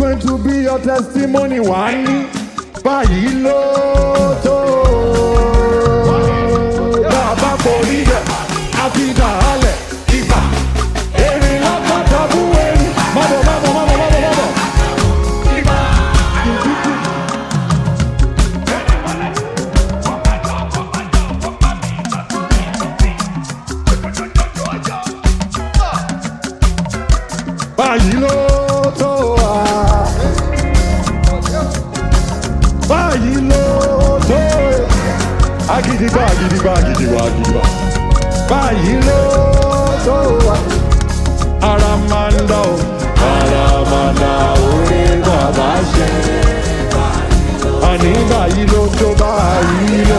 going to be your testimony wà ní báyìí ló tó. Bàbá kò rí bẹ̀ àfi dàálẹ̀ ìgbà èrè lápáta bú ẹni mọ́bọ̀ mọ́bọ̀ mọ́bọ̀ mọ́bọ̀ mọ́bọ̀. Báyìí ló tó wá. Báyìí ló tó. Agidigba agidigba agidigba agidigba. Báyìí ló tó wá. Aramanda o. Aramanda orí bàbá ṣe. Àní báyìí ló tó báyìí ló.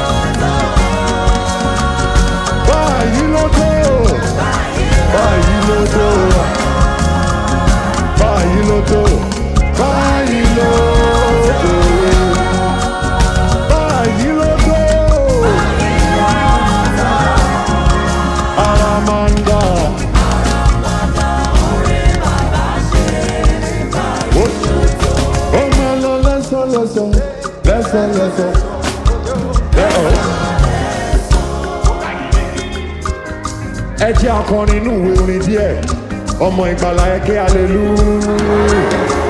Báyìí ló tó. Báyìí ló tó wá. Báyìí ló tó, báyìí ló tó, báyìí ló tó, Aramanda, ó máa lọ lẹ́sọ̀. Ẹ jẹ́ akọrin inú ìwé orin díẹ̀. Ọmọ ìgbàlà ẹ̀kẹ́ hallelujah.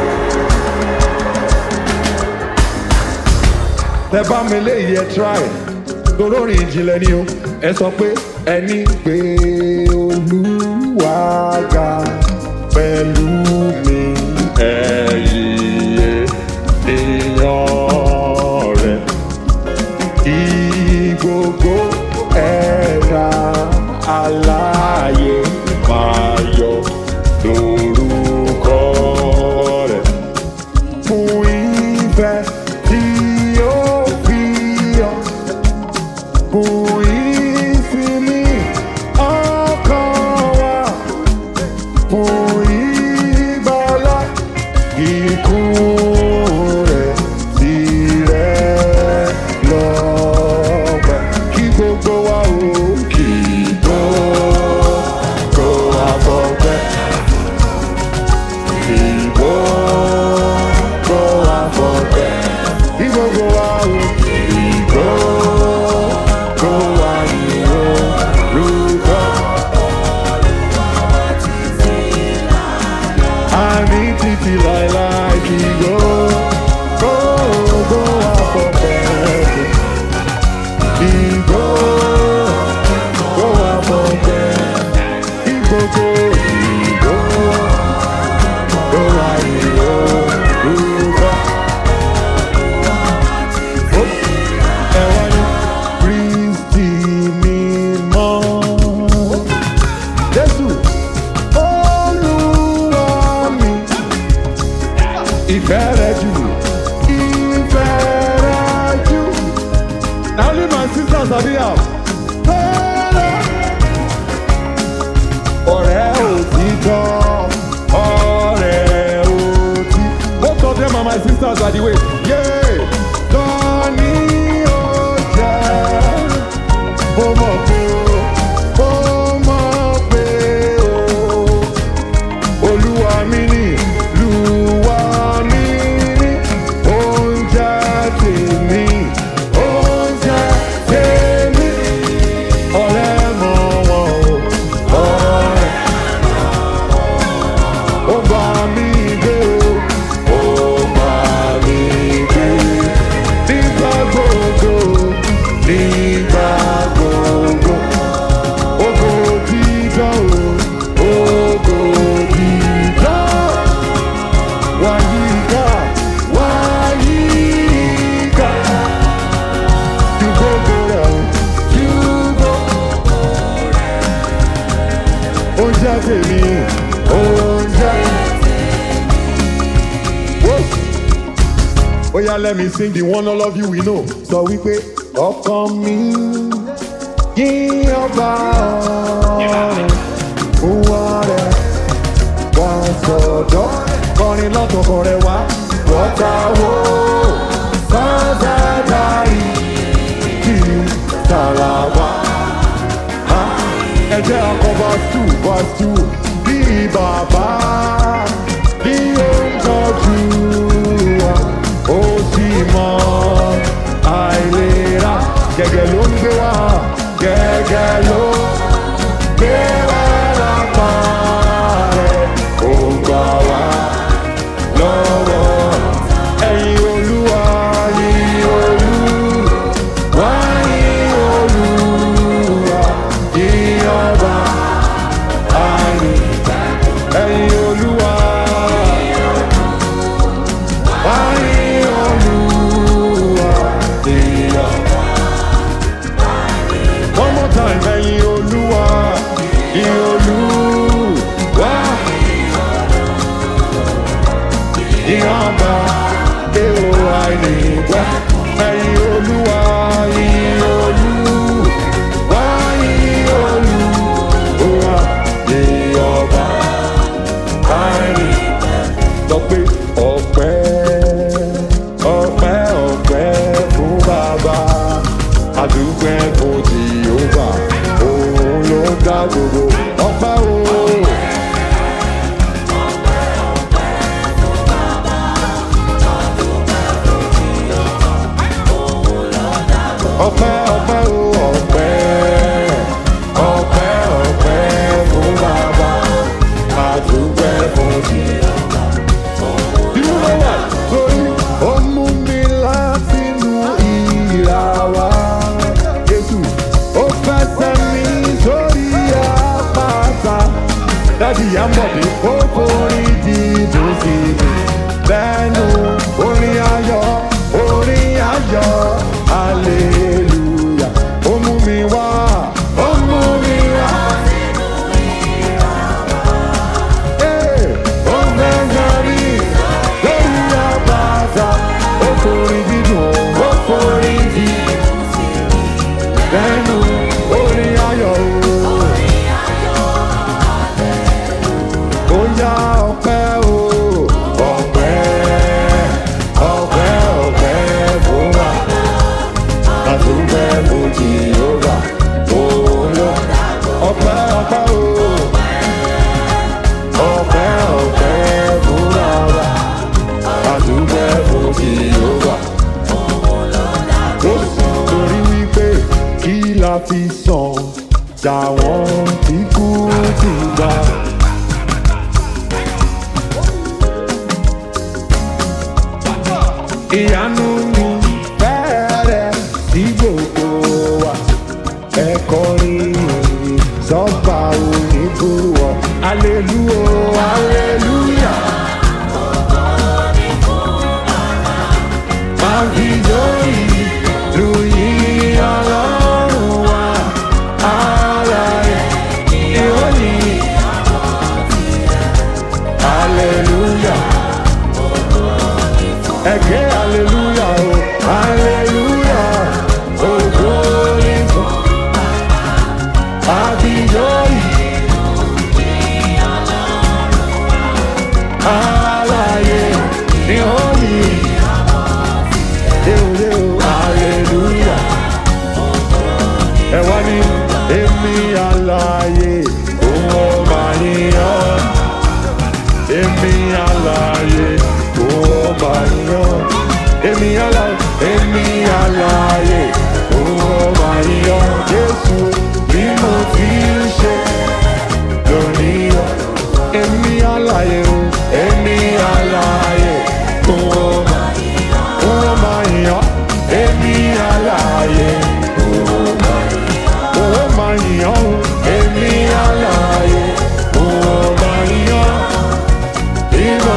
Tẹ bá mi léyìí ẹ try torórin ìjìnlẹ̀ ni o. Ẹ sọ pé ẹni pé Olúwa ga pẹ̀lú mi ẹ̀yìn ènìyàn rẹ̀ kí gbogbo ẹ̀dá alààyè máa yọ̀ lórúkọ rẹ̀ fún ìfẹ́ tí ó fi hàn fún ìsinmi ọkàn wa fún ìgbàlà ikú rẹ̀ tirẹ̀ lọ́pẹ́ kí gbogbo wa ó kì í gbogbo àfọ̀pẹ́. My sisters are the way. Yeah. Johnny Oja. Olúwa mi ni, Olúwa mi ni, oúnjẹ tèmi, oúnjẹ tèmi. Ọ̀rẹ́ mọ̀ wọ́n o, ọ̀rẹ́. Ó bá mi gbé o. Oh yeah, let me sing the one all of you we know. So we pay ọkàn mi yín ọba ọ̀run fún wa rẹ̀ wá sọ̀dọ̀ kọrin lọ́tọ̀ọ̀kan rẹ̀ wá wọ́ta wo sọ́dọ̀dà yìí kì í tààrà wá. Ẹ jẹ́ akọ verse 2 bí bàbá bí ó ń tọ́jú. ìyànbá èrò àìnígbà ẹ̀yìn olúwa yìn olúwa yìn olúwa yìn ọba àìnígbà. Sọ pé ọpẹ́ ọpẹ́ ọpẹ́ fún bàbá àdúpẹ́ fún Jèhófà òun ló dá gbogbo ọpẹ́ o. Ọpẹ́ ọpẹ́ o ọpẹ́ ọpẹ́ ọpẹ́ fún bàbá àdúpẹ́ fún Jèhófà. You know what? Torí ó mú mi látinú ìrà wá. Jésù ó fẹsẹ̀ mi sórí àpáta. Dádì Àmbọ̀dé ó forí dídùn sí mi. Lẹ́nu orin ayọ̀ hallelujah. Ó mú mi wá, ó mú mi wá. Ó fẹsẹ̀ mi lórí àpáta. Ó forí dídùn, ó forí dídùn sí mi. Lẹ́nu orin ayọ̀ ó yá ọpẹ́ o ọpẹ́ ọpẹ́ ọpẹ́ fún wa àdúpẹ́ fún Jèhófà òun ló ọpẹ́ ọpẹ́ o ọpẹ́ ọpẹ́ fún wa àdúpẹ́ fún Jèhófà. Ó sì torí wípé kí la fi sàn jà wọ́n tí kú ti gbà. Ìyanu ni bẹ̀rẹ̀ sí gbogbo wa. Ẹ kọrin sọ́ba onígbòwọ̀. Hallelujah, hallelujah. Máa fi lórí lu yìí Ọlọ́run wa. Alààyè ìròyìn. Hallelujah. Ẹ̀kẹ́ hallelujah o hallelujah ògo ni fún àbíyọ́yì alààyè ni ó yí ewúrẹ́ o hallelujah. Ẹ wá ní èmi alààyè òun ọba yíyan èmi alààyè òun ọba yíyan èmi alààyè òun ọba yíyan Jésù bí mo ti ń ṣe lónìí yọ èmi alààyè òun èmi alààyè òun ọba yíyan èmi alààyè òun ọba yíyan èmi alààyè òun ọba yíyan ìmọ̀.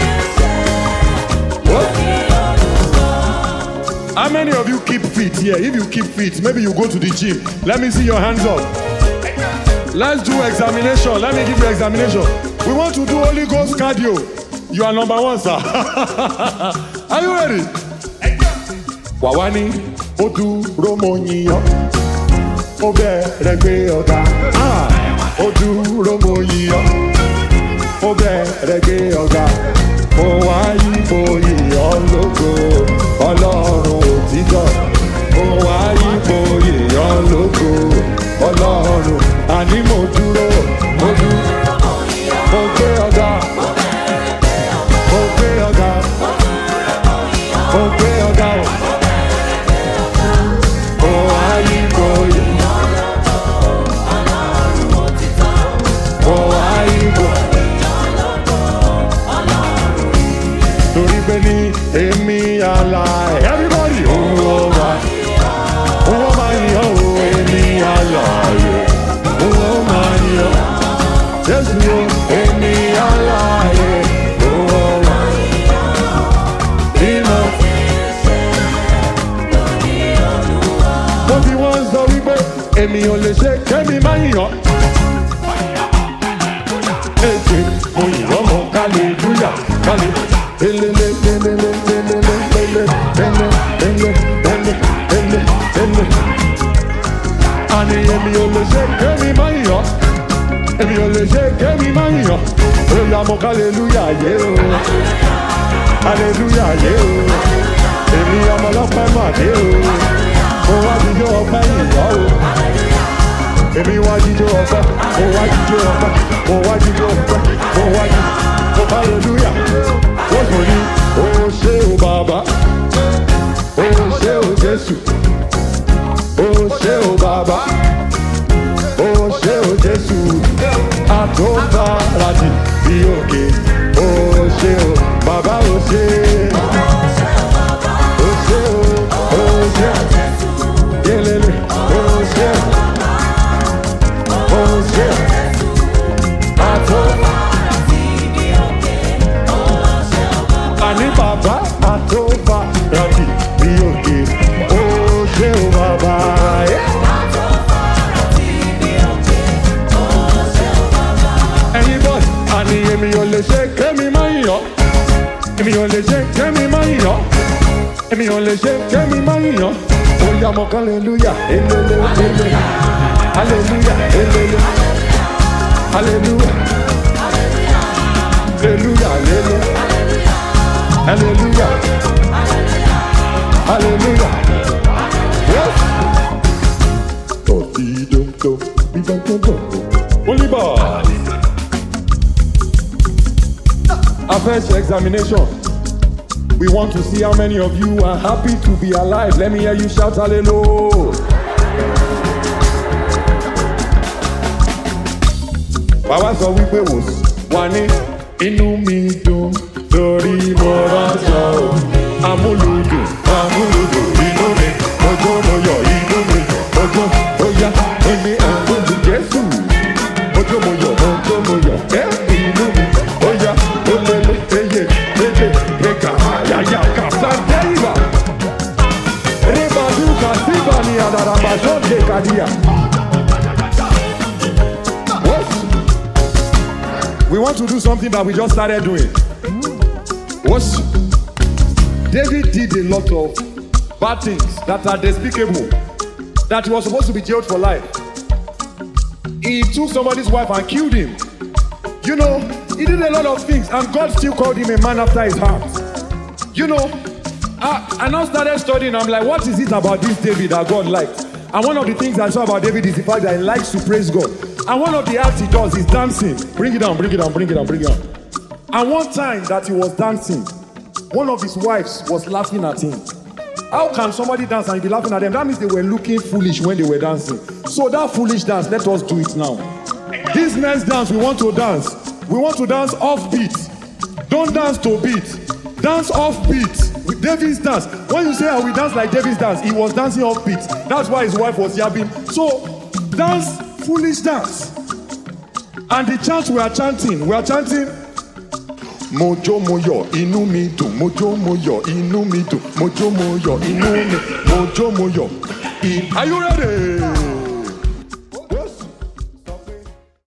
How many of you keep fit here? If you keep fit, maybe you go to the gym. Let me see your hands up. Let's do examination. Let me give you examination. We want to do Holy Ghost cardio. You are number one, sir. Are you ready? Wàwání Odu Romoyiyan ó bẹ̀rẹ̀ gbé ọ̀gá. Odu Romoyiyan ó bẹ̀rẹ̀ gbé ọ̀gá. Mo wá yípo yíyan lógo Ọlọ́run òtítọ́. Mo wá yípo yíyan lógo Ọlọ́run. Àní mo dúró mo gbé ọ̀gá. Mo gbé ọ̀gá. Mo gbé ọ̀gá o. Mo wá yípo yíyan lógo Ọlọ́run òtítọ́. Mo wá yípo torí pé ní èmi alààyè. Everybody! Owó máa yàn ó èmi alààyè. Owó máa yàn. Jésù o èmi alààyè. Owó máa yàn. Nínú. Mo fi wọ́n sọ wípé èmi ò lè ṣe kémi máa yàn. Èjè mo yàn mọ́ hallelujah. Ani èmi ò lè ṣe kémi máa yọ̀, èmi ò lè ṣe kémi máa yọ̀. Oya mo ká hallelujah yé o, hallelujah yé o. Èmi ọmọ ọlọ́pẹ́ mà dé o, mo wá jíjó ọpẹ́ yìnyọ́ o. Èmi wá jíjó ọpẹ́, mo wá jíjó ọpẹ́, mo wá jíjó ọpẹ́, mo wá jíjó hallelujah. Ó sọ ní o ṣé o bàbá, o ṣé o Jésù. O ṣé o bàbá, o ṣé o Jésù, àtọ́farajì bí òkè. O ṣé o bàbá, o ṣé. O ṣé o ṣé yelele. O ṣé àtọ́farajì bí òkè. Àní bàbá àtọ́farajì bí òkè. O ṣé o bàbá. Ẹ̀yin bọ́s, àní èmi ò lè ṣe kémi máa yọ̀, èmi ò lè ṣe kémi máa yọ̀, èmi ò lè ṣe kémi máa yọ̀. Oya mo ká hallelujah, elele elele, hallelujah elele, hallelujah, hallelujah elele, hallelujah, hallelujah. Yes. Oliver. Our first examination. We want to see how many of you are happy to be alive. Let me hear you shout hallelujah. Bàbá sọ wípé wà ní inú mi dùn lórí mo rántí amúlùdùn inú mi ojú mo yọ̀ inú mi ojú oya èmi àmúlù Jésù ojú mo yọ̀ inú mi oya olele eye eka yaya kasandeiba rebadu kasiba ni adarabasonde kadia. We want to do something that we just started doing. David did a lot of bad things that are despicable, that he was supposed to be jailed for life. He took somebody's wife and killed him. You know, he did a lot of things, and God still called him a man after his heart. You know, I now started studying. I'm like, what is it about this David that God liked? And one of the things I saw about David is the fact that he likes to praise God. And one of the acts he does is dancing. Bring it down, bring it down, bring it down, bring it down. And one time that he was dancing, one of his wives was laughing at him. How can somebody dance and you be laughing at them? That means they were looking foolish when they were dancing. So that foolish dance, let us do it now. This next dance, we want to dance. We want to dance off beat. Don't dance to beat. Dance off beat. With David's dance. When you say how we dance like David's dance, he was dancing off beat. That's why his wife was yabbing. So dance foolish dance. And the chant we are chanting Mojo moyo inú mi dùn, mojo moyo inú mi dùn, mojo moyo inú mi, mojo moyo. Are you ready?